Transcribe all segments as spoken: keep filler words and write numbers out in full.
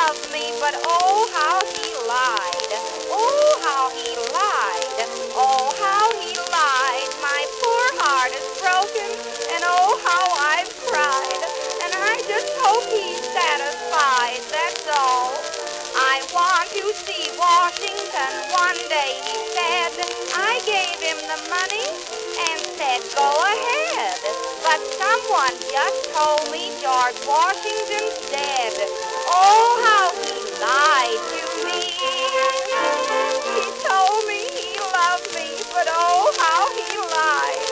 loved me, but oh, how he lied. Oh, how he lied. Oh, how he lied. My poor heart is broken, and oh, how I've cried. And I just hope he's satisfied, that's all. I want to see Washington one day, he said. I gave him the money and said, go ahead. But someone just told me George Washington's dead. Oh, how he lied to me. He told me he loved me, but oh, how he lied.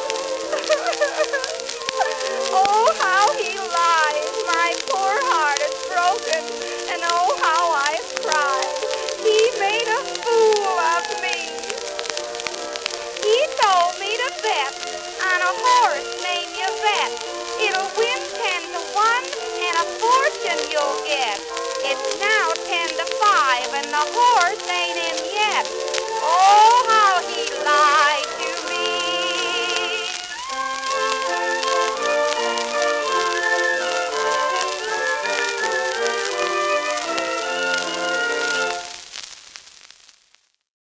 Oh, how he lied. My poor heart is broken, and oh, how I've cried. He made a fool of me. He told me to bet on a horse named Yvette. It'll win ten to one, and a fortune you'll get. It's now ten to five, and the horse ain't in yet. Oh,